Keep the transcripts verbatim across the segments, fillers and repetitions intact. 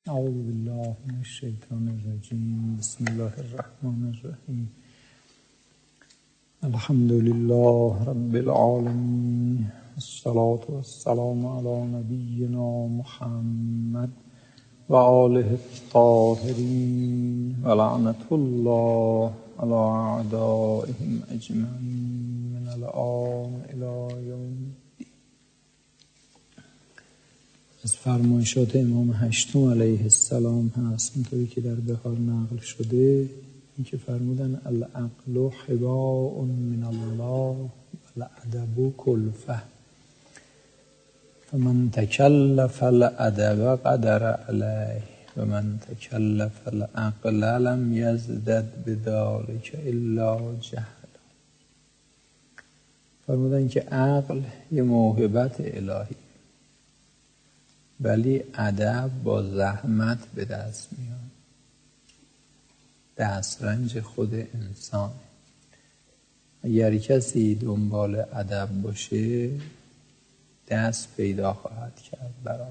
اعوذ بالله من الشیطان الرجیم. بسم الله الرحمن الرحیم. الحمد لله رب العالمین، الصلاة والسلام علی نبینا محمد و آله الطاهرین و لعنت الله علی اعدائهم اجمعین من الآن الی یوم. از فرمایشات امام هشتم علیه السلام هست، اینطوری که در بهار نقل شده، این که فرمودن العقل حباء من الله والادب کلفه فمن تکلف الادب قدر علیه و من تکلف العقل لم یزدد بذلک الا جهلا. فرمودن که عقل یه موهبت الهی، ولی ادب با زحمت به دست میاد، دسترنج خود انسان. اگر کسی دنبال ادب باشه دست پیدا خواهد کرد برای.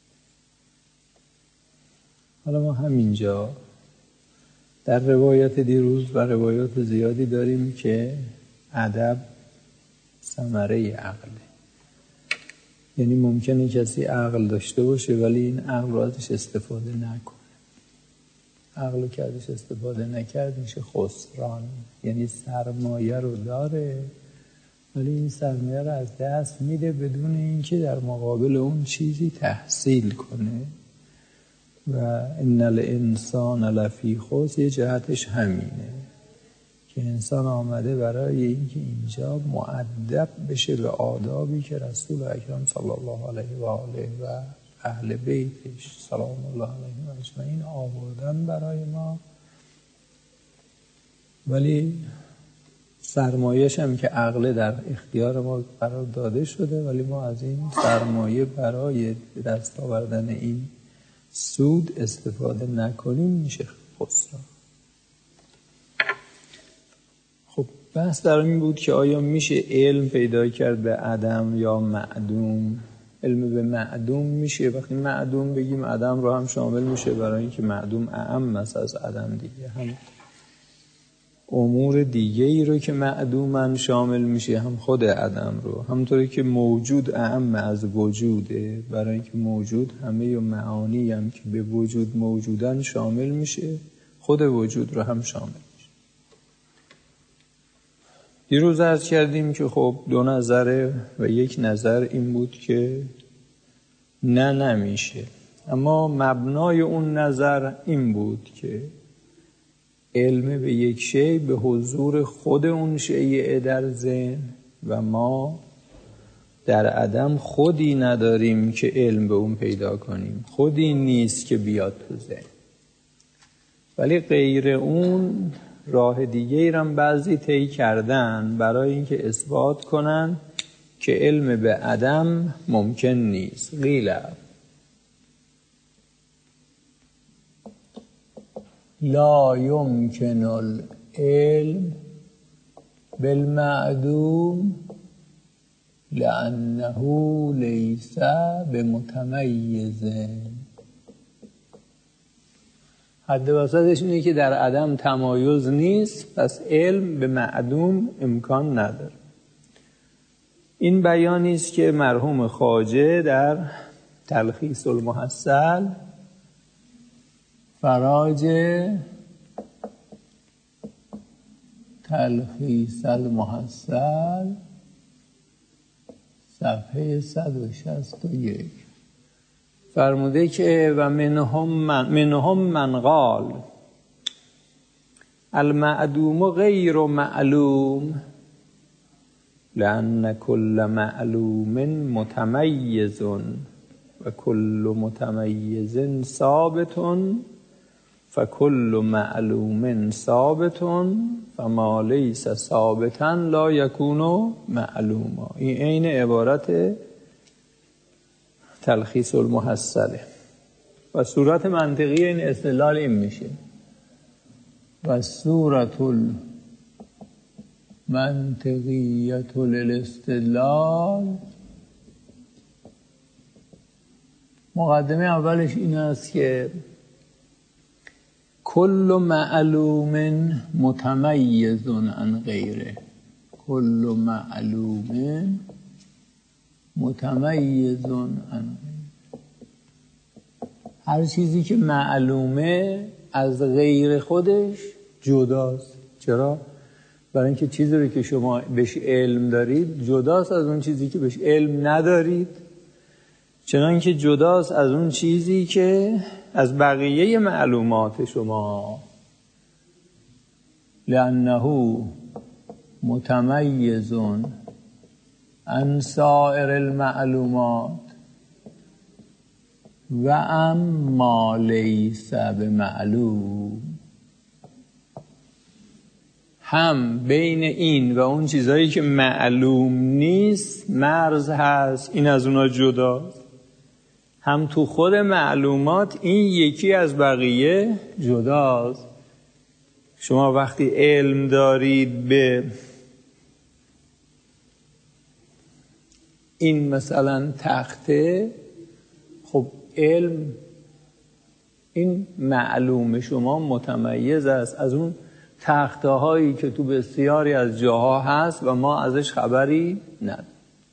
حالا ما همینجا در روایت دیروز و روایات زیادی داریم که ادب ثمره عقله. یعنی ممکنه کسی عقل داشته باشه ولی این عقل رو ازش استفاده نکنه. عقل رو که ازش استفاده نکرد میشه خسران. یعنی سرمایه رو داره ولی این سرمایه رو از دست میده بدون اینکه در مقابل اون چیزی تحصیل کنه. و ان الانسان لفی خسر، یه جهتش همینه که انسان آمده برای اینکه اینجا مؤدب بشه به آدابی که رسول اکرم صلی الله علیه و آله و اهل بیتش سلام الله علیهم اجمعین آوردن برای ما. ولی سرمایه‌اش هم که عقل در اختیار ما قرار داده شده، ولی ما از این سرمایه برای دست آوردن این سود استفاده نکنیم میشه خسران. بحث در این بود که آیا میشه علم پیدا کرد به عدم یا معدوم؟ علم به معدوم میشه. وقتی معدوم بگیم عدم رو هم شامل میشه، برای اینکه معدوم اعم است از عدم دیگه. هم امور دیگه ای رو که معدومن شامل میشه، هم خود عدم رو. همونطوری که موجود اعم از وجوده، برای اینکه موجود همه معانی هم که به وجود موجودن شامل میشه، خود وجود رو هم شامل. دیروز عرض کردیم که خب دو نظره و یک نظر این بود که نه نمیشه، اما مبنای اون نظر این بود که علم به یک شی به حضور خود اون شیء در ذهن و ما در عدم خودی نداریم که علم به اون پیدا کنیم، خودی نیست که بیاد تو ذهن. ولی غیر اون راه دیگه ای هم بعضی طی کردن برای اینکه اثبات کنن که علم به عدم ممکن نیست. قیل لا یمکن العلم بالمعدوم لانه لیس بمتمیز. حد وسطش اینه که در عدم تمایز نیست، پس علم به معدوم امکان نداره. این بیانی است که مرحوم خواجه در تلخیص المحصل فراج تلخیص المحصل صفحه صد و شصت و یک فرموده که و منهم من, منهم من قال المعدوم غیر معلوم لأن كل معلوم متمیز و كل متمیز ثابت فكل معلوم ثابت فما لیس ثابتا لا یکون معلوما. این عین عبارت تلخیص المحصله و صورت منطقی این استدلال این میشه و صورت المنطقیت للاستدلال مقدمه اولش این است که کل معلوم متمیز عن غیره. کل معلوم متمیز عن غیره. هر چیزی که معلومه از غیر خودش جداست. چرا؟ برای اینکه چیزی رو که شما بهش علم دارید جداست از اون چیزی که بهش علم ندارید، چنانکه جداست از اون چیزی که از بقیه معلومات شما. لأنه متمیز عن سائر المعلومات و اما لیس بمعلوم. هم بین این و اون چیزهایی که معلوم نیست مرز هست، این از اونا جداست. هم تو خود معلومات این یکی از بقیه جداست. شما وقتی علم دارید به این مثلا تخته، خب علم این معلوم شما متمیز است از اون تخته هایی که تو بسیاری از جاها هست و ما ازش خبری نداریم.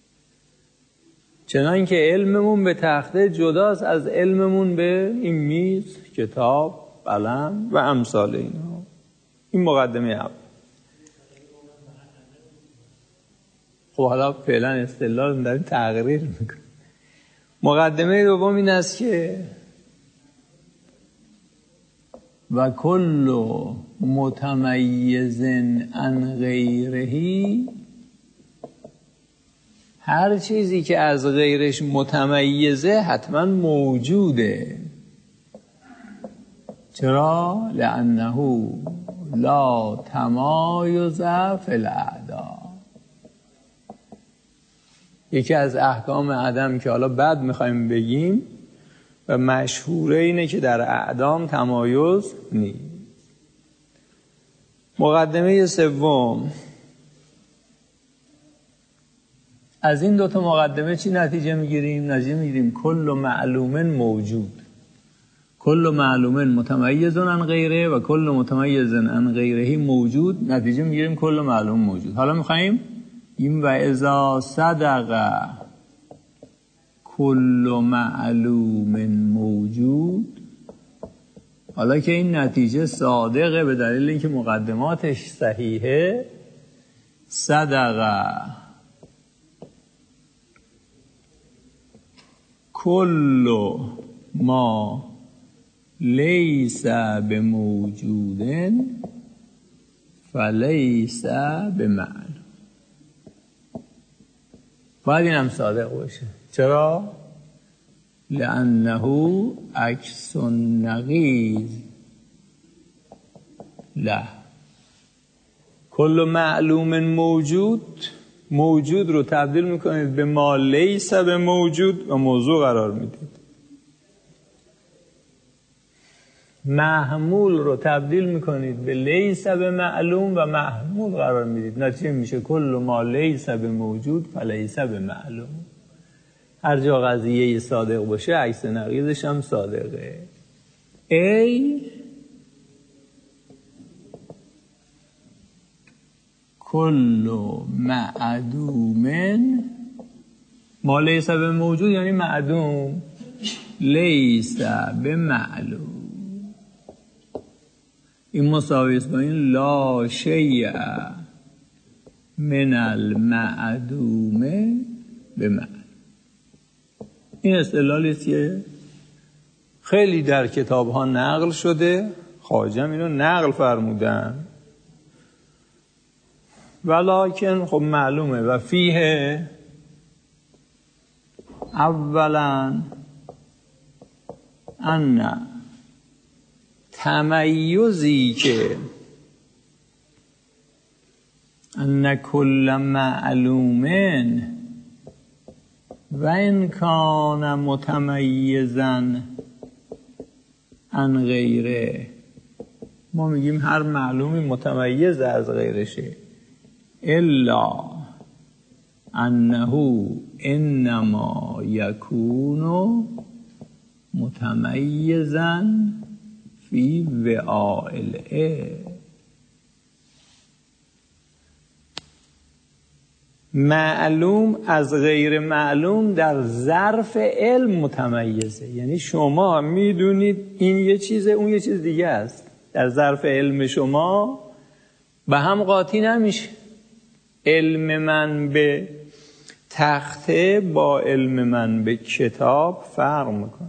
چنان که علممون به تخته جداست از علممون به این میز، کتاب، قلم و امثال اینا. این مقدمه اول. خب حالا فعلا اصطلاح رو داریم تغییر میکنیم. مقدمه دوم این است که و کل متمیز عن غیره، هر چیزی که از غیرش متمیزه حتما موجوده. چرا؟ لأنه لا تمایز فی الاعداد. یکی از احکام عدم که حالا بعد میخوایم بگیم و مشهوره اینه که در اعدام تمایز نیست. مقدمه سوم، از این دوتا مقدمه چی نتیجه میگیریم؟ نتیجه میگیریم کل معلوم موجود، کل معلوم متمیز عن غیره و کل متمیز عن غیره موجود. نتیجه میگیریم کل معلوم موجود. حالا میخواییم این و اذا صدق کل معلوم موجود. حالا که این نتیجه صادقه به دلیل اینکه مقدماتش صحیحه، صدق کل ما لیس بموجود فلیس بمعلوم. باید این هم صادق باشه. چرا؟ لأنه عکس النقیض له. کل معلوم موجود، موجود رو تبدیل میکنید به ما لیس به موجود و موضوع قرار میدید. محمول رو تبدیل میکنید به لیس به معلوم و محمول قرار میدید. نتیجه میشه کل ما لیس به موجود فلیس به معلوم. هر جا قضیه صادق باشه عکس نقیضش هم صادقه. ای کل معدوم، ما لیس به موجود یعنی معدوم، لیس به معلوم. این مساوی است با این لا شیء من المعدوم به معلوم. این اصطلاحی است که خیلی در کتاب ها نقل شده، خواجه اینو نقل فرمودن، ولکن خب معلومه و فیه اولا ان تمیزی که ان کل معلوم و ان کان متمیزا عن غیره. ما میگیم هر معلومی متمیز از غیرشه، الا انه انما یکون متمیزاً فی وعاء العلم. معلوم از غیر معلوم در ظرف علم متمیزه. یعنی شما میدونید این یه چیزه، اون یه چیز دیگه است. در ظرف علم شما به هم قاطی نمیشه. علم من به تخته با علم من به کتاب فرق میکنه.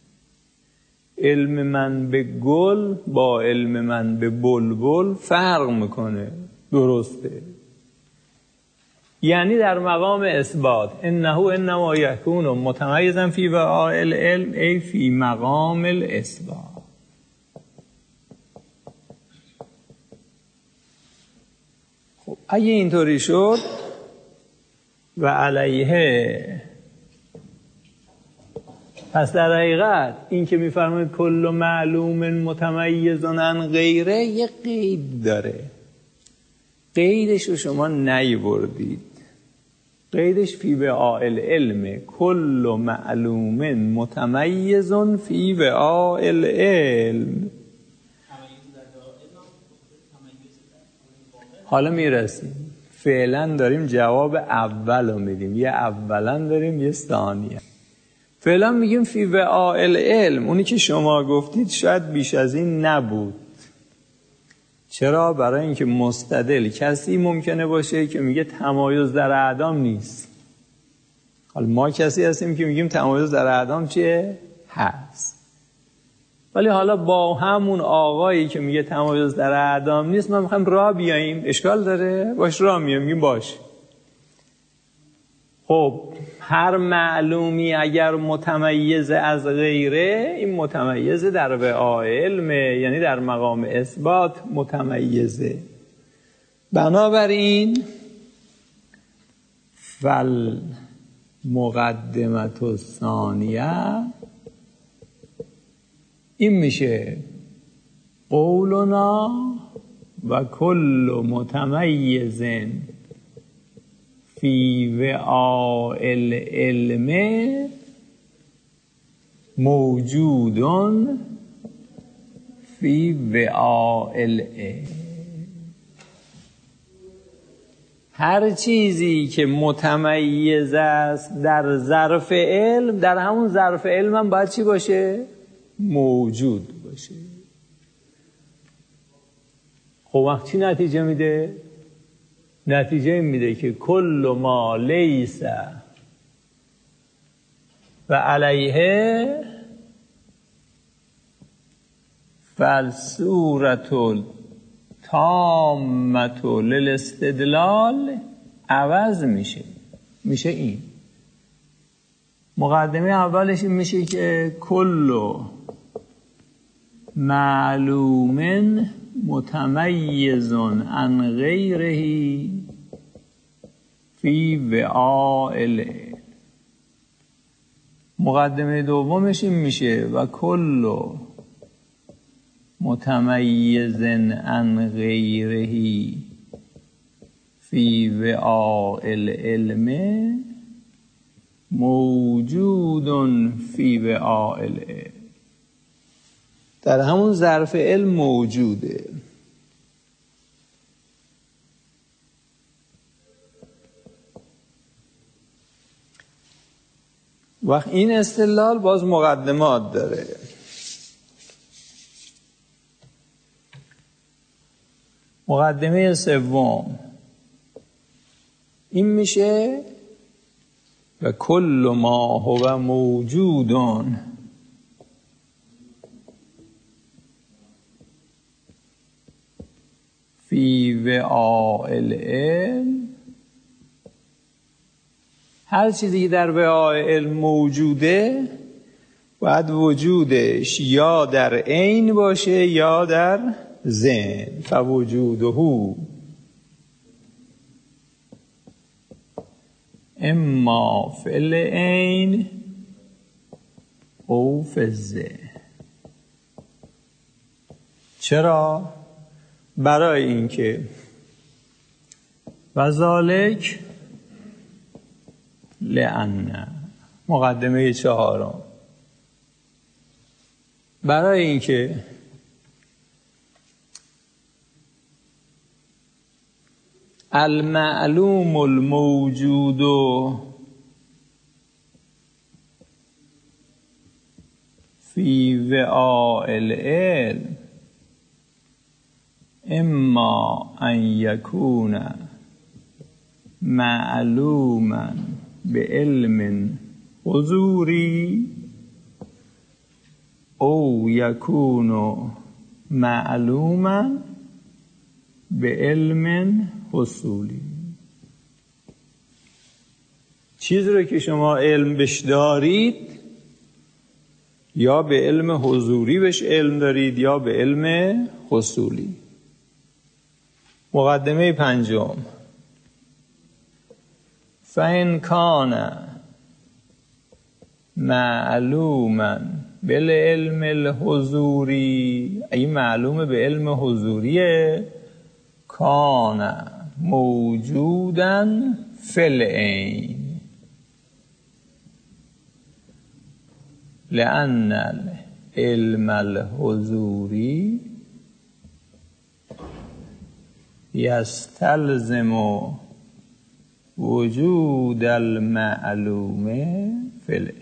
علم من به گل با علم من به بلبل فرق میکنه. درسته. یعنی در مقام اثبات انه انما یکون متمیزا فی وعاء العلم ای فی مقام الاثبات. خب اگه اینطوری شد و علیه، پس در حقیقت این که میفرمایید کل معلوم متمیز عن غیره یه قید داره. قیدش رو شما نیاوردید. قیدش فی وعاء العلم کل معلوم متمیز فی وعاء العلم. حالا میرسیم. فعلا داریم جواب اول رو میدیم. یه اولا داریم یه ثانیه. فعلا میگیم فی وعاء العلم. اونی که شما گفتید شاید بیش از این نبود. چرا؟ برای اینکه مستدل کسی ممکنه باشه که میگه تمایز در اعدام نیست. حالا ما کسی هستیم که میگیم تمایز در اعدام چیه؟ هست. ولی حالا با همون آقایی که میگه تمایز در اعدام نیست ما میخوایم راه بیاییم. اشکال داره؟ باش راه میاییم. میگیم باش. خب هر معلومی اگر متمیز از غیره، این متمیز در وعاء علمه، یعنی در مقام اثبات متمیزه. بنابراین فل مقدمت الثانیه این میشه قولنا و کل متمیز فی وعاء العلم موجود فی وعاء العلم. هر چیزی که متمیز است در ظرف علم، در همون ظرف علم هم باید چی باشه؟ موجود باشه. خب وقت چی نتیجه میده؟ نتیجه میده که کل ما لیس و علیه فالصورة تامة للاستدلال عوض میشه. میشه این مقدمه اولش این میشه که کل معلوم متمیز عن غیره فی وعاء العلم. مقدمه دومش این میشه و کل متمیز عن غیره فی وعاء العلم موجود فی وعاء العلم. در همون ظرف علم موجوده. وقت این استدلال باز مقدمات داره. مقدمه سوم این میشه و کل ما هو موجودون فی وعاء العلم. هر چیزی که در وعاء علم موجوده باید وجودش یا در عین باشه یا در ذهن. فوجوده اما فی العین او فی الذهن. چرا؟ برای اینکه و ذالک لأن مقدمه چهارم برای اینکه المعلوم الموجود فی وعاء العلم اما ان یکون معلوما بعلم حضوری او یکون معلوما بعلم حصولی. چیزی رو که شما علم بش دارید یا به علم حضوری بش علم دارید یا به علم حصولی. مقدمه پنجم، فإن کان معلوما بالعلم الحضوری، این معلومه به علم حضوریه، کان موجودا فی العین لأن العلم الحضوری یستلزم وجود المعلوم فی العین.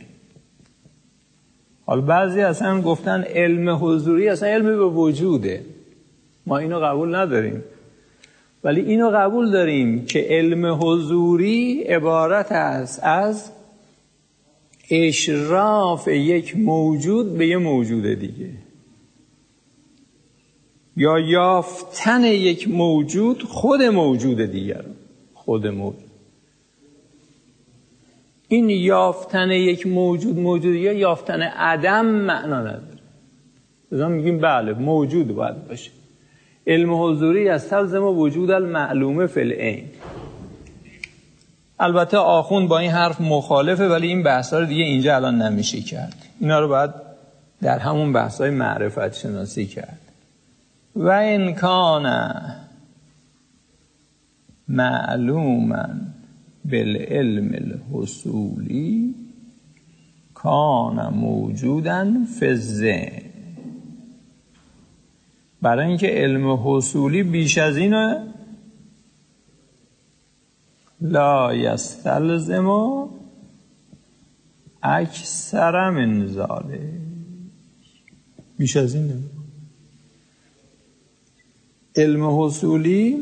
حالا بعضی اصلا گفتن علم حضوری اصلا علم به وجوده، ما اینو قبول نداریم، ولی اینو قبول داریم که علم حضوری عبارت است از اشراف یک موجود به یک موجود دیگه، یا یافتن یک موجود خود موجود دیگر. خود موجود این یافتن یک موجود موجود دیگر، یافتن عدم معنا نداره. مثلا میگیم بله موجود باید باشه. علم حضوری یستلزم وجود المعلومه فی العین. البته آخوند با این حرف مخالفه، ولی این بحثا رو دیگه اینجا الان نمیشه کرد، اینا رو باید در همون بحثای معرفت شناسی کرد. و ان کان معلوما بالعلم الحصولی کان موجودا فی الذهن. برای اینکه علم حصولی بیش از اینه، لا یستلزم اکثر من ذالک، بیش از اینه. علم حصولی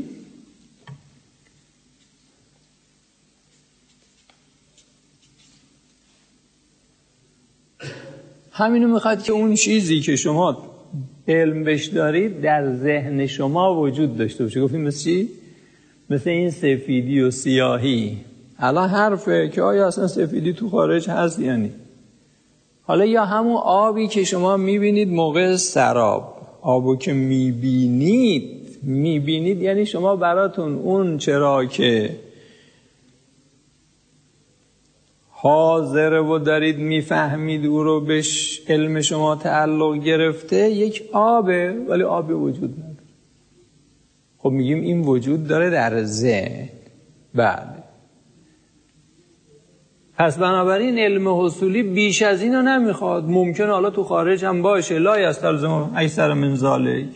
همینو میخواد که اون چیزی که شما علم بش دارید در ذهن شما وجود داشته باشه. گفتیم مثل چی؟ مثل این سفیدی و سیاهی. الان حرفه که آیا اصلا سفیدی تو خارج هست یعنی. حالا یا همون آبی که شما میبینید موقع سراب، آبو که میبینید میبینید یعنی شما براتون اون چرا که حاضره و دارید میفهمید او رو بهش علم شما تعلق گرفته، یک آبه ولی آبی وجود نداره. خب میگیم این وجود داره در ذهن. بله. پس بنابراین علم حصولی بیش از اینو نمیخواد. ممکنه حالا تو خارج هم باشه، لا یستلزم اکثر من ذالک.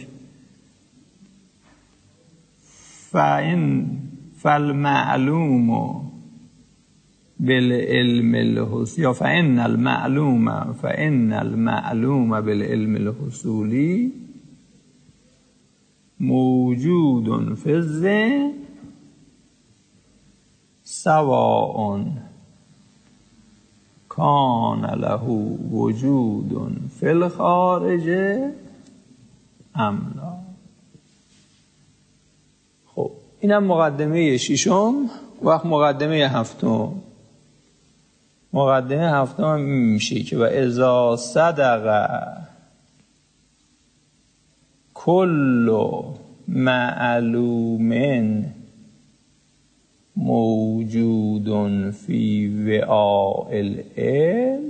فإن فالمعلوم بالعلم الحصولی یا فإن المعلوم فإن المعلوم بالعلم الحصولی موجود فی الذهن سواء کان له وجود فی الخارج ام لا. خب اینم مقدمه ششم. وقت مقدمه هفتم، مقدمه هفتم میشه که و اذا صدق کل معلوم موجود فی وعاء العلم،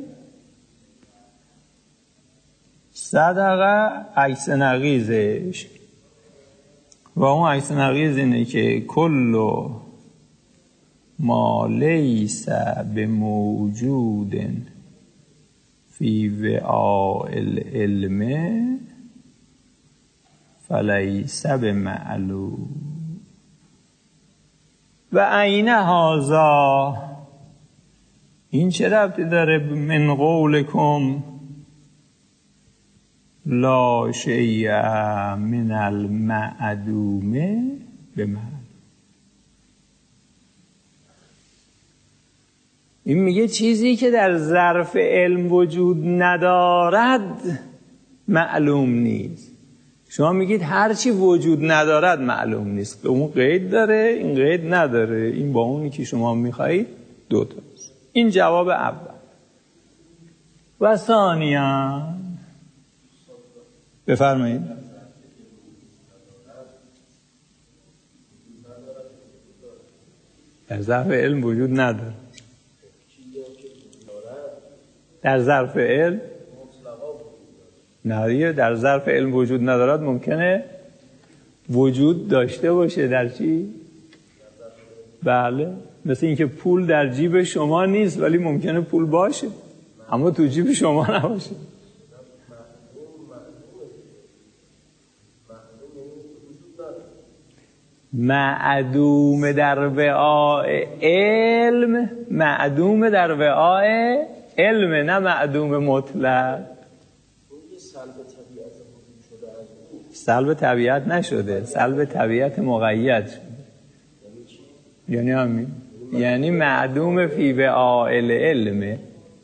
صدق عکس نقیزش و اون عکس نقیز اینه که کل ما لیس بموجود فی وعاء العلم فلیس بمعلوم و عین هذا، این چه ربطی داره من قولکم لا شیء من المعدوم بمعلوم؟ این میگه چیزی که در ظرف علم وجود ندارد معلوم نیست. شما میگید هر چی وجود ندارد معلوم نیست. اون قید داره، این قید نداره. این با اونی که شما میخواهید دو تاست. این جواب اول. و ثانیا بفرمایید. در ظرف علم وجود نداره. در ظرف علم نه، در ظرف علم وجود ندارد ممکنه وجود داشته باشه. در چی؟ بله، مثل اینکه پول در جیب شما نیست ولی ممکنه پول باشه اما تو جیب شما نباشه. معدوم در وعاء علم، معدوم در وعاء علم، نه معدوم مطلق. سلب طبیعت نشده، سلب طبیعت مقید شده. یعنی همین، یعنی معدوم فی وعاء العلم.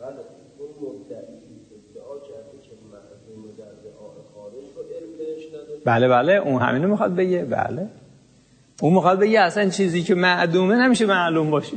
بله بله، اون همینو میخواد بگه. بله، اون میخواد بگه اصلا چیزی که معدومه نمیشه معلوم باشه.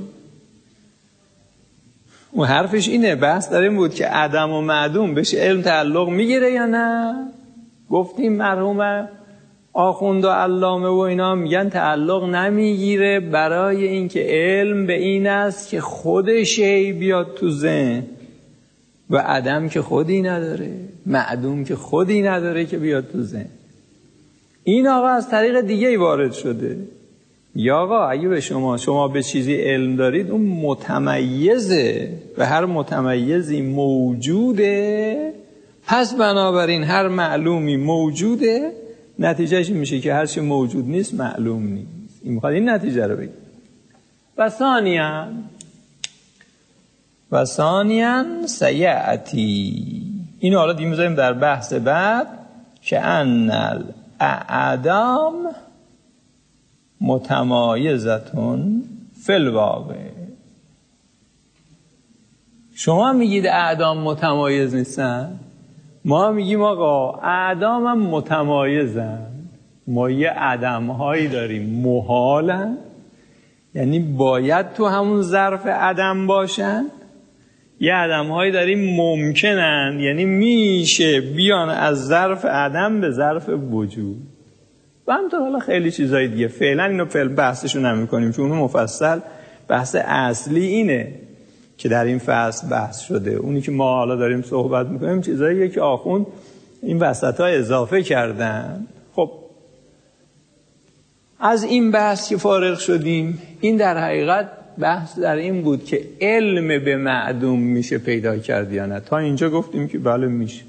اون حرفش اینه، بحث در این بود که عدم و معدوم بهش علم تعلق میگیره یا نه. گفتیم مرحوم آخوند و علامه و اینا میگن تعلق نمیگیره، برای اینکه علم به این است که خود شی بیاد تو ذهن و عدم که خودی نداره، معدوم که خودی نداره که بیاد تو ذهن. این آقا از طریق دیگه ای وارد شده. یا آقا اگه به شما شما به چیزی علم دارید اون متمیزه و هر متمیزی موجوده، پس بنابراین هر معلومی موجوده، نتیجهش میشه که هر چی موجود نیست معلوم نیست. این میخواد این نتیجه رو بگه. و ثانیاً و ثانیاً سیعتی، اینو حالا دیگه میذاریم در بحث بعد، که ان الاعدام متمایزتون فی الواقع. شما میگید اعدام متمایز نیستن، ما میگیم آقا اعدام هم متمایزن. ما یه عدم هایی داریم محالن، یعنی باید تو همون ظرف عدم باشن. یه عدم هایی داریم ممکنن، یعنی میشه بیان از ظرف عدم به ظرف وجود. و همطور حالا خیلی چیزای دیگه. فعلا اینو فعلا بحثشو نمی کنیم چون اونو مفصل بحث اصلی اینه که در این فصل بحث شده. اونی که ما حالا داریم صحبت میکنیم چیزاییه که آخوند این وسط‌ها اضافه کردن. خب از این بحث که فارغ شدیم، این در حقیقت بحث در این بود که علم به معدوم میشه پیدا کرد یا نه. تا اینجا گفتیم که بله میشه،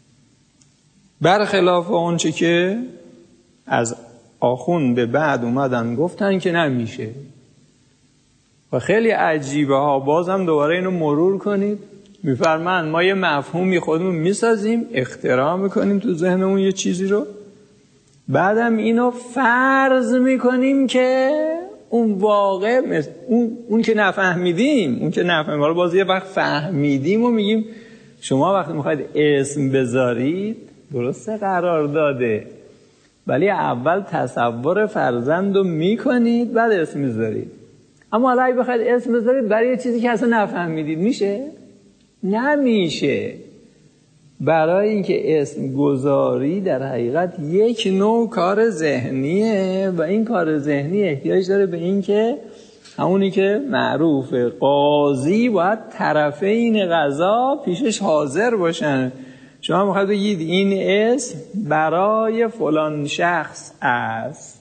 برخلاف اون چه که از آخوند به بعد اومدن گفتن که نمیشه. و خیلی عجیبه ها، بازم دوباره اینو مرور کنید. میفرمان ما یه مفهومی خودمون میسازیم، اختراع میکنیم تو ذهنمون یه چیزی رو، بعدم اینو فرض میکنیم که اون واقع مثل اون, اون که نفهمیدیم اون که نفهمیدیم حالا باز یه وقت فهمیدیم و میگیم شما وقتی میخواید اسم بذارید درسته قرار داده، ولی اول تصور فرزند رو میکنید بعد اسم میذارید. اما حالا اگه بخواید اسم بذارید برای یه چیزی که اصلا نفهمیدید میشه؟ نمیشه. برای اینکه اسم گذاری در حقیقت یک نوع کار ذهنیه و این کار ذهنی احتیاج داره به این که همونی که معروفه قاضی باید طرفین قضا پیشش حاضر باشن. شما میخواید بگید این اسم برای فلان شخص است،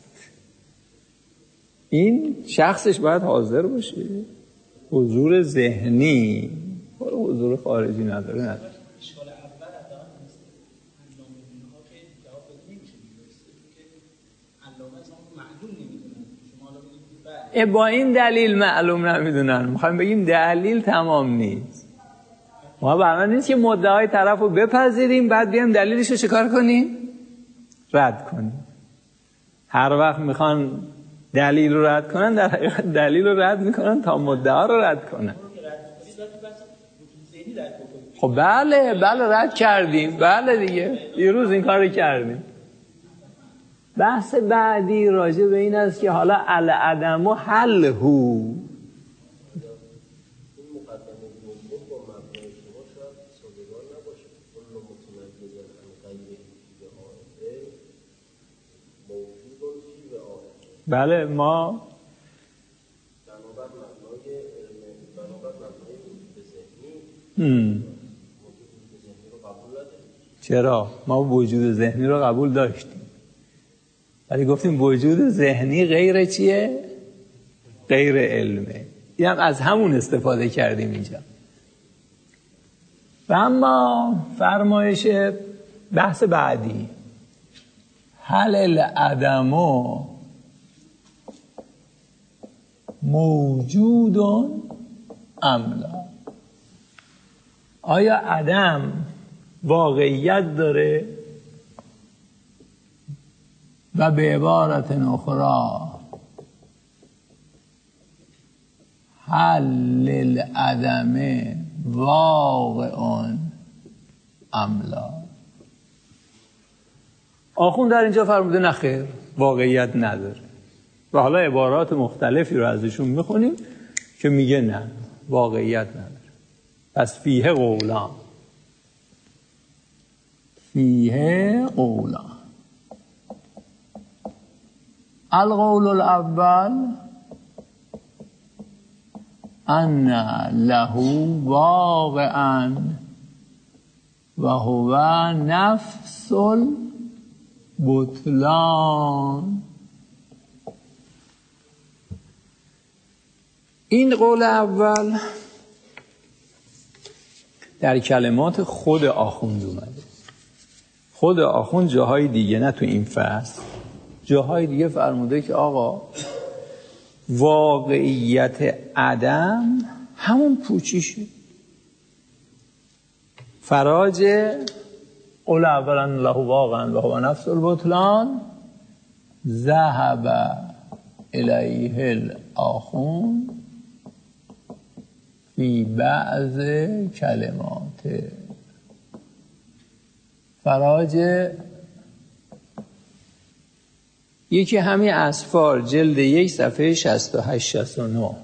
این شخصش باید حاضر باشه. حضور ذهنی، حضور خارجی نداره نداره با این دلیل معلوم نمیدونن. میخوایم بگیم دلیل تمام نیست. ما برنامه نیست که مدعای طرف رو بپذیریم بعد بیایم دلیلش رو چکار کنیم؟ رد کنیم. هر وقت میخوان دلیل رو رد کنن در حقیقت دلیل رو رد میکنن تا مدعا رو رد کنن. خب بله بله رد کردیم. بله دیگه دیروز این کار کردیم. بحث بعدی راجع به این است که حالا العدم و حل هو بله ما هم. چرا؟ ما وجود ذهنی رو قبول داشتیم ولی گفتیم وجود ذهنی غیر چیه؟ غیر علمه. این هم از همون استفاده کردیم اینجا. و اما فرمایش بحث بعدی هل العدم موجود ام لا؟ آیا عدم واقعیت داره؟ و به عبارت اخرى هل العدم واقع ام لا؟ آخوند در اینجا فرموده نه خیر واقعیت نداره و حالا عبارات مختلفی رو ازشون میخونیم که میگه نه واقعیت نداره. پس فیه قولان فیه قولان القول الاول ان له واقعا و هو نفس البطلان. این قول اول در کلمات خود آخوند اومده. خود آخوند جاهای دیگه نه تو این فصل جاهای دیگه فرموده که آقا واقعیت عدم همون پوچیشه. فراج قول اولا له واقعا و هو نفس البطلان ذهب الیه الاخوند فی بعض کلمات. فراج یکی همین اسفار جلد یک صفحه شصت و هشت شصت و نه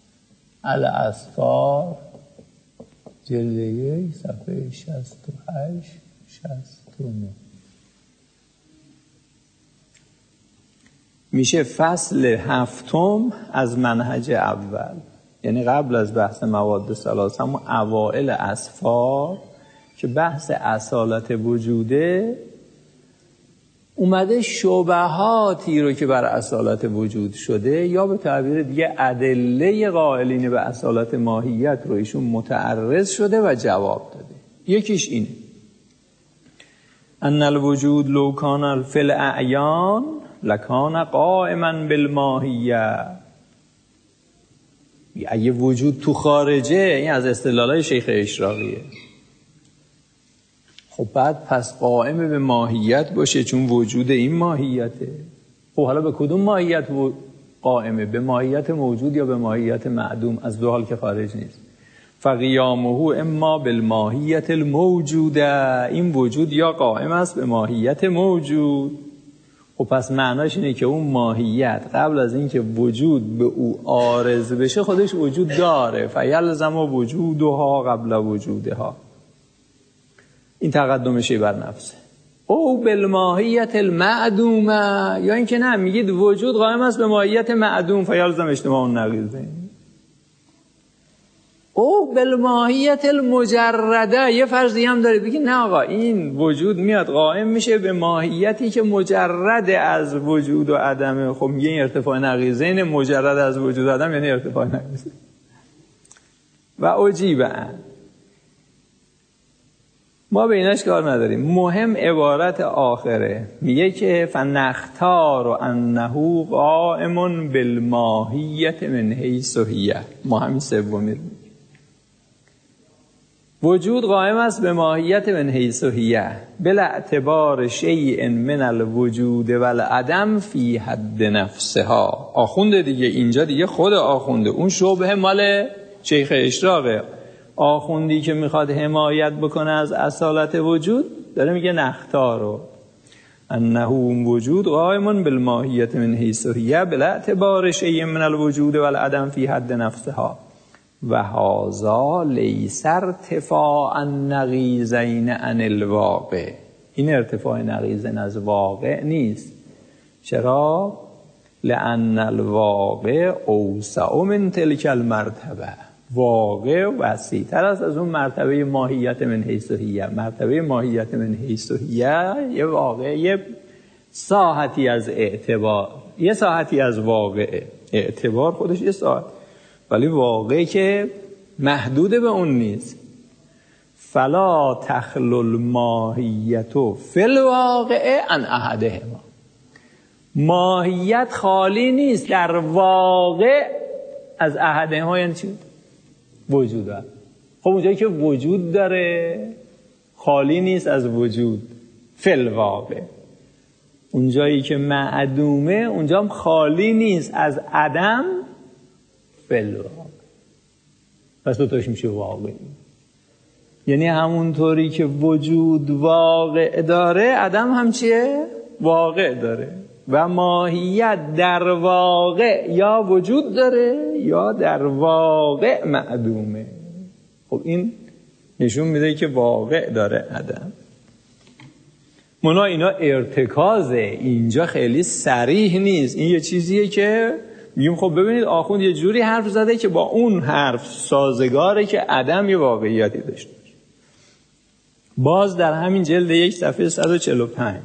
الاسفار جلد یک صفحه شصت و هشت شصت و نه میشه فصل هفتم از منهج اول، یعنی قبل از بحث مواد ثلاثه همون اوائل اسفار که بحث اصالت وجوده اومده شبهاتی رو که بر اصالت وجود شده یا به تعبیر دیگه ادله قائلین به اصالت ماهیت رو ایشون متعرض شده و جواب داده. یکیش اینه ان الوجود لو کان فی الاعیان لکان قائما بالماهیه. اگه وجود تو خارجه، این از استدلالای شیخ اشراقیه، خب بعد پس قائم به ماهیت باشه چون وجود این ماهیته. خب حالا به کدوم ماهیت قائمه؟ به ماهیت موجود یا به ماهیت معدوم؟ از دو حال که خارج نیست. فقیامه اما بالماهیت الموجوده، این وجود یا قائم است به ماهیت موجود. خب پس معناش اینه که اون ماهیت قبل از اینکه وجود به او عارض بشه خودش وجود داره. فیلزم وجودها قبل وجودها. این تقدمشی بر نفسه. او بالماهیت المعدومه، یا اینکه نه میگید وجود قائم است به ماهیت معدوم فیلزم اجتماع النقیضین. او بالماهیت المجرده، یه فرضی هم دارید بگید نه آقا این وجود میاد قائم میشه به ماهیتی که مجرد از وجود و عدمه. خب میگه این ارتفاع نقیضین، مجرد از وجود و عدم یعنی ارتفاع نقیضین. و عجیبه ان ما به ایناش کار نداریم. مهم عبارت آخره، میگه که فنختار انه قائم بالماهیت من حیث هی. ما همین سومی وجود قائم است به ماهیت من حیث هی بلا اعتبار شیء من الوجود والعدم فی حد نفسها. آخونده دیگه اینجا دیگه خود آخونده، اون شبه مال شیخ اشراقه. آخوندی که میخواد حمایت بکنه از اصالت وجود داره میگه نختارو انه وجود قائم بالماهیت من حیث هی بلا اعتبار شیء من الوجود والعدم فی حد نفسها و هذا لیس ارتفاع النقیضین عن الواقع. این ارتفاع نقیضین از واقع نیست. چرا؟ لأن الواقع اوسع من تلک المرتبه. واقع وسیع‌تر است از اون مرتبه ماهیت من حیث هی. مرتبه ماهیت من حیث هی یه واقع، یه ساحتی از اعتبار، یه ساحتی از واقع. اعتبار خودش یه ساحت، ولی واقعی که محدود به اون نیست. فلا تخلو الماهیت فی الواقع عن احدهما. ماهیت خالی نیست در واقع از احدهما. یعنی چی؟ وجود داره. خب اونجایی که وجود داره خالی نیست از وجود فی الواقع. اونجایی که معدومه اونجا هم خالی نیست از عدم فی الواقع. پس دوتاش میشه واقعی. یعنی همونطوری که وجود واقع داره عدم هم چیه؟ واقع داره. و ماهیت در واقع یا وجود داره یا در واقع معدومه. خب این نشون میده که واقع داره عدم. منا اینا ارتکازه، اینجا خیلی صریح نیست. این یه چیزیه که میگیم خب ببینید آخوند یه جوری حرف زده که با اون حرف سازگاره که عدم یه واقعیتی داشته باشه. باز در همین جلد یک صفحه صد و چهل و پنج،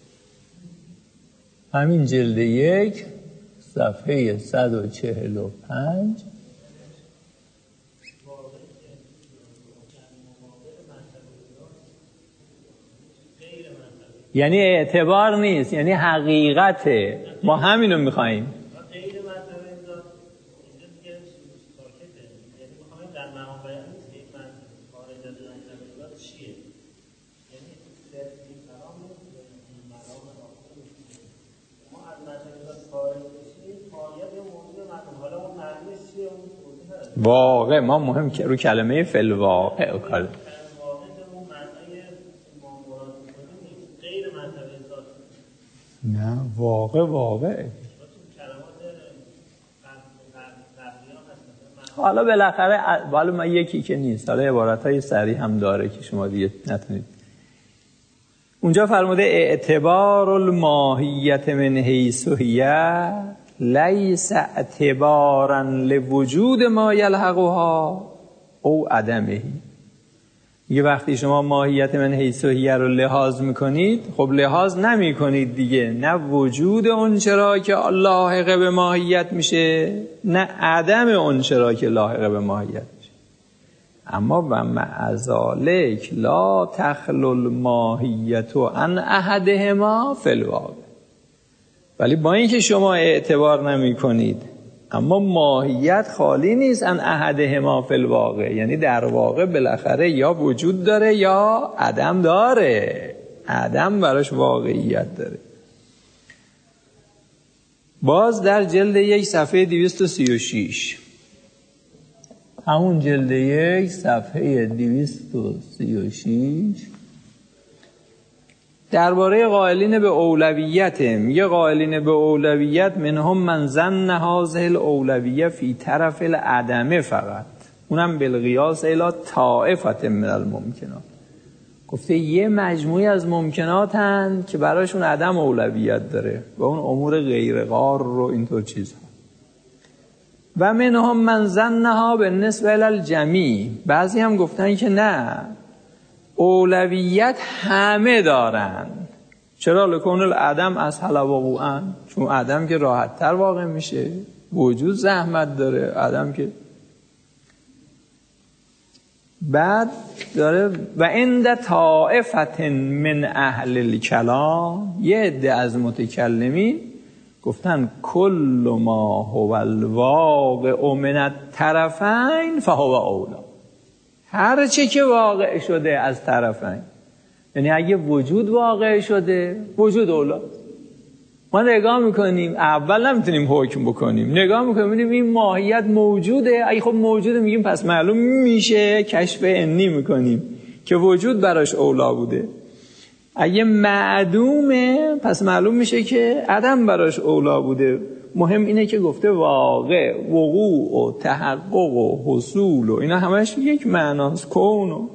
همین جلد یک صفحه صد و چهل و پنج یعنی اعتبار نیست، یعنی حقیقته. ما همینو میخواییم. واقع ما مهم که رو کلمه فی الواقع کار. نه واقع واقع حالا بالاخره حالا ما یکی که نیست، حالا عبارتهای صریح هم داره که شما دیگه نتونید. اونجا فرموده اعتبار الماهیت من حیث هی لیس اعتبارا لوجود ما یلحقها او عدمه. یه وقتی شما ماهیت من حیث هی رو لحاظ میکنید، خب لحاظ نمی کنید دیگه نه وجود اون چرا که لاحقه به ماهیت میشه نه عدم اون چرا که لاحقه به ماهیت میشه. اما و مع ذالک لا تخلو الماهیت عن احدهما فی الواقع. ولی با اینکه شما اعتبار نمی کنید اما ماهیت خالی نیست ان احدهما فی الواقع. یعنی در واقع بالاخره یا وجود داره یا عدم داره. عدم براش واقعیت داره. باز در جلد یک صفحه دویست و سی و شش، همون جلد یک صفحه دویست و سی و شش درباره قائلین به اولویت میگه قائلین به اولویت منهم من ظن هذه الاولویه فی طرف العدم فقط، اونم بالقیاس الی طائفه من الممکنات. گفته یه مجموعی از ممکنات هن که براشون عدم اولویت داره و اون امور غیر قار رو اینطور چیزها. و منهم من ظنها بالنسبه الی الجمیع، بعضی هم گفتن که نه اولویت همه دارن. چرا؟ لکون العدم اسهل وقوعا، چون عدم که راحت تر واقع میشه، وجود زحمت داره، عدم که بعد داره و عند طائفة من اهل الکلام، یه عده از متکلمین گفتن کل ما هو الواقع من الطرفین فهو اولا. هر چه که واقع شده از طرفین، یعنی اگه وجود واقع شده وجود اولا. ما نگاه میکنیم، اول نمیتونیم حکم بکنیم، نگاه میکنیم ببینیم این ماهیت موجوده، اگه خب موجوده میگیم پس معلوم میشه، کشف عنی میکنیم که وجود براش اولا بوده. اگه معدومه پس معلوم میشه که عدم براش اولا بوده. مهم اینه که گفته واقع، وقوع و تحقق و حصول و اینا همش یک معناست، کون و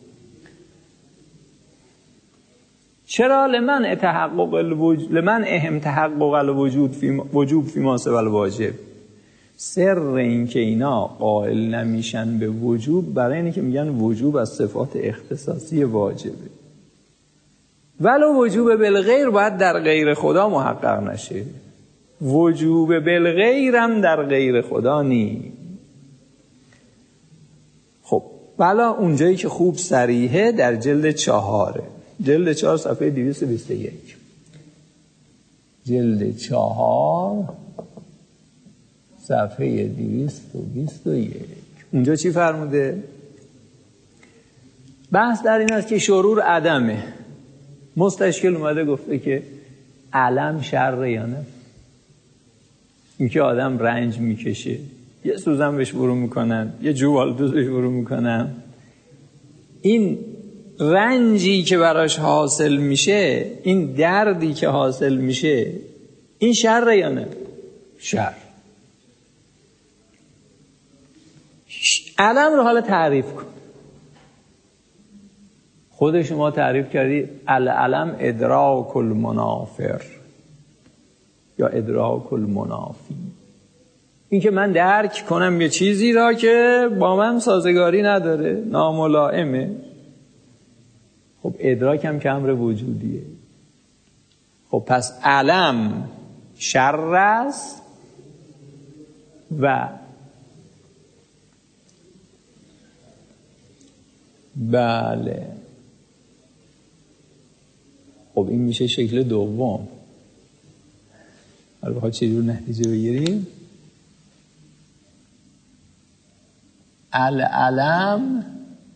چرا لمن تحقق الوجود، لمن اهم تحقق الوجود فی وجوب فی ما سوى الواجب. سر این که اینا قائل نمیشن به وجوب برای اینه که میگن وجوب از صفات اختصاصی واجبه، ولو وجوب بالغیر باید در غیر خدا محقق نشه. وجوب بالغیر هم در غیر خدا نی. خب بلا اونجایی که خوب صریحه در جلد چهاره، جلد چهار صفحه دویست و بیست و یک. جلد چهار صفحه دویست و بیست و یک. اونجا چی فرموده؟ بحث در این است که شرور عدمه. مستشکل اومده گفته که علم شر یا نه؟ این که آدم رنج میکشه، یه سوزن بهش برو میکنن، یه جوال دوز بهش برو میکنن، این رنجی که براش حاصل میشه، این دردی که حاصل میشه، این شر یا نه؟ شر. علم رو حالا تعریف کن. خود شما تعریف کردی العلم ادراک المنافر یا ادراک المنافی. این که من درک کنم یه چیزی را که با من سازگاری نداره، ناملائمه. خب ادراک هم که امر وجودیه. خب پس علم شر است و بله. خب این میشه شکل دوم. حالا بخواد چجور نتیجه بگیریم؟ العلم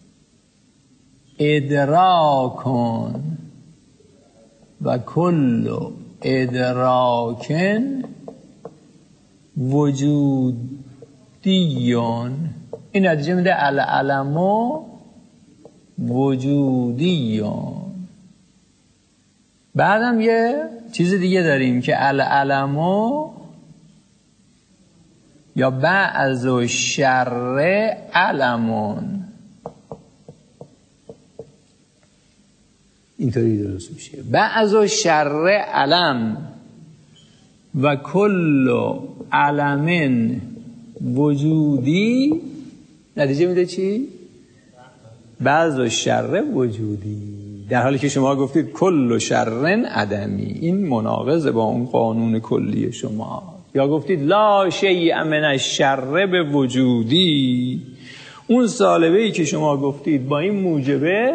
ادراکن و کل ادراکن وجودیون. این نتیجه میده العلم وجودیون. بعدم یه چیز دیگه داریم که العلم یا بعض و شر علمون. اینطوری درست میشه، بعض و شر علم و کل علم وجودی. نتیجه میده چی؟ بعض و شر وجودی، در حالی که شما گفتید کل شر عدمی. این مناقض با اون قانون کلی شما. یا گفتید لا شیء من الشر به وجودی. اون سالبه‌ای که شما گفتید با این موجبه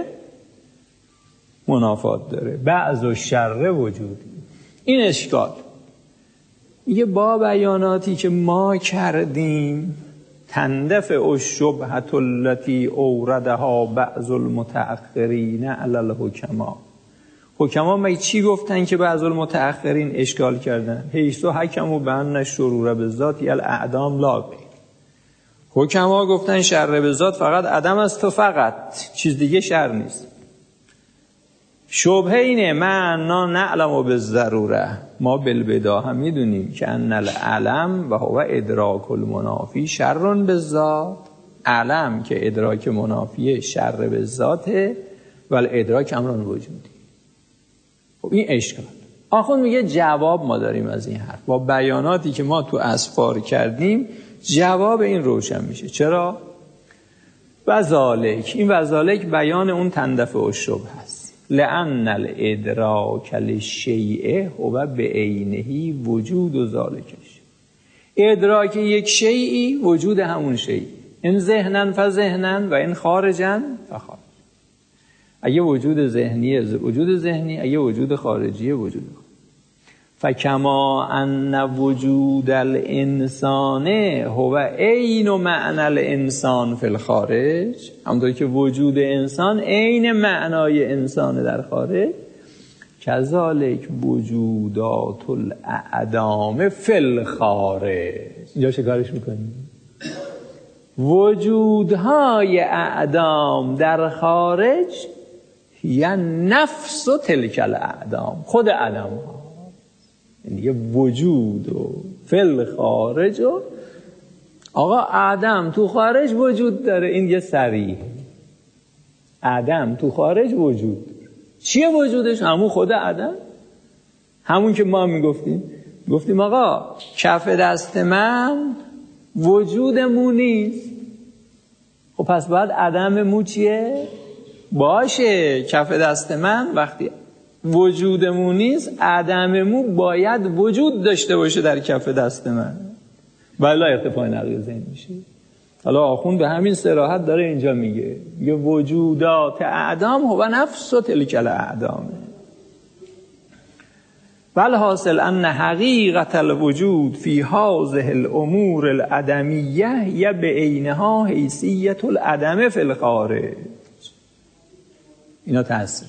منافات داره. بعض و شر وجودی. این اشکال میگه با بیاناتی که ما کردیم تندفع الشبهة التي اوردها بعض المتأخرین علی الحکما. حکما مگه چی گفتن که بعض المتأخرین اشکال کردن؟ حیث حکموا بأن الشرور بالذات الاعدام لا غیر. حکما گفتن شر به ذات فقط عدم است تو فقط، چیز دیگه شر نیست. شبهه اینه معنا نعلم بالضروره، ما بالبدا هم میدونیم که ان العلم و هو ادراک المنافی شر بالذات. علم که ادراک منافیه شر بالذاته ولی ادراک امر وجودی. خب این اشکال. آخوند میگه جواب ما داریم از این حرف. با بیاناتی که ما تو اسفار کردیم جواب این روشن میشه. چرا؟ وذالک، این وذالک بیان اون تندفع الشبهه است. لأن الادراک للشیء هو بعینه وجود ذالکش. ادراک یک شیئی وجود همون شیئی. این ذهنن فذهنن و این خارجن فخارج. اگه وجود ذهنی وجود ذهنی، اگه وجود خارجی وجود خارجی. فکما ان وجود الانسان هو عین معنی الانسان فی الخارج، همونطور که وجود انسان عین معنای انسان در خارج، کذالک وجودات الاعدام فی الخارج. اینجا چه کارش میکنیم؟ وجودهای اعدام در خارج یا نفس و تلک الاعدام، خود اعدام ها، یعنی یه وجود و فل خارج و آقا آدم تو خارج وجود داره. این یه صریح، آدم تو خارج وجود داره. چیه وجودش؟ همون خود آدم، همون که ما میگفتیم گفتیم آقا کف دست من وجود مو نیست. خب پس باید عدم مو چیه؟ باشه. کف دست من وقتی وجود مو نیست، عدم مو باید وجود داشته باشه در کف دست من، ولی ارتفاع نقل ذهن میشه. حالا آخوند به همین صراحت داره اینجا میگه، میگه وجودات اعدام هو نفس و تلک الاعدام. بل حاصل ان حقیقت الوجود فی هذه الامور العدمیه یا بعینها حیثیت العدم فی الخارج. اینا تأثیری.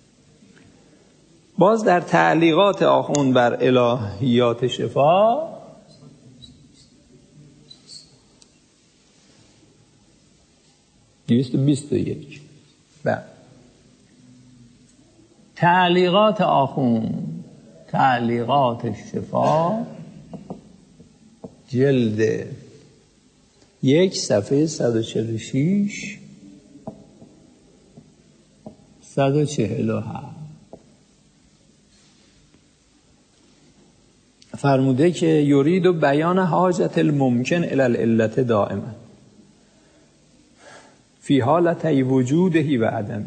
باز در تعلیقات آخوند بر الهیات شفا دویست و بیست و یک بله تعلیقات آخوند، تعلیقات شفا جلد یک صفحه صد و چهل و شش صد و چهل و هفت فرموده که یرید و بیان حاجت الممکن الی العلت دائما فی حالتی وجوده و عدمه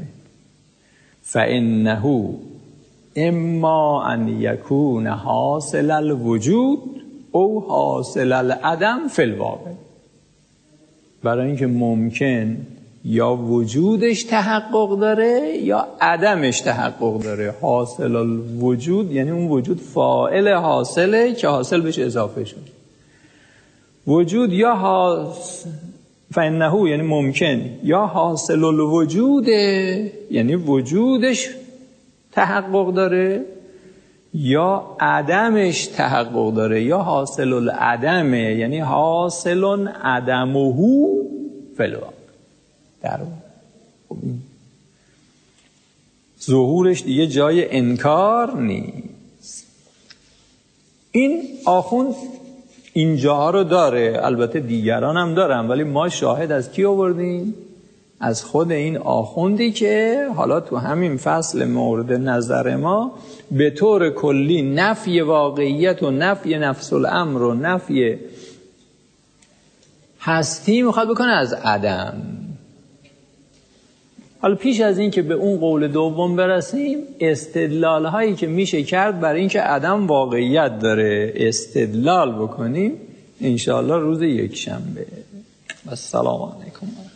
فانه اما ان یکون حاصل الوجود او حاصل العدم فی الواقع. برای اینکه ممکن یا وجودش تحقق داره یا عدمش تحقق داره. حاصل الوجود یعنی اون وجود فاعل حاصله که حاصل بهش اضافه شد. وجود یا حاصل فانه یعنی ممکن یا حاصل الوجود یعنی وجودش تحقق داره یا عدمش تحقق داره یا حاصل العدمه یعنی حاصل عدمه فی الواقع. در ظهورش دیگه جای انکار نیست. این آخوند اینجاها رو داره، البته دیگران هم دارن، ولی ما شاهد از کی آوردیم؟ از خود این آخوندی که حالا تو همین فصل مورد نظر ما به طور کلی نفی واقعیت و نفی نفس الامر و نفی هستی میخواد بکنه از عدم. حالا پیش از این که به اون قول دوم برسیم، استدلال هایی که میشه کرد برای اینکه عدم واقعیت داره استدلال بکنیم انشاءالله روز یک شنبه. السلام علیکم.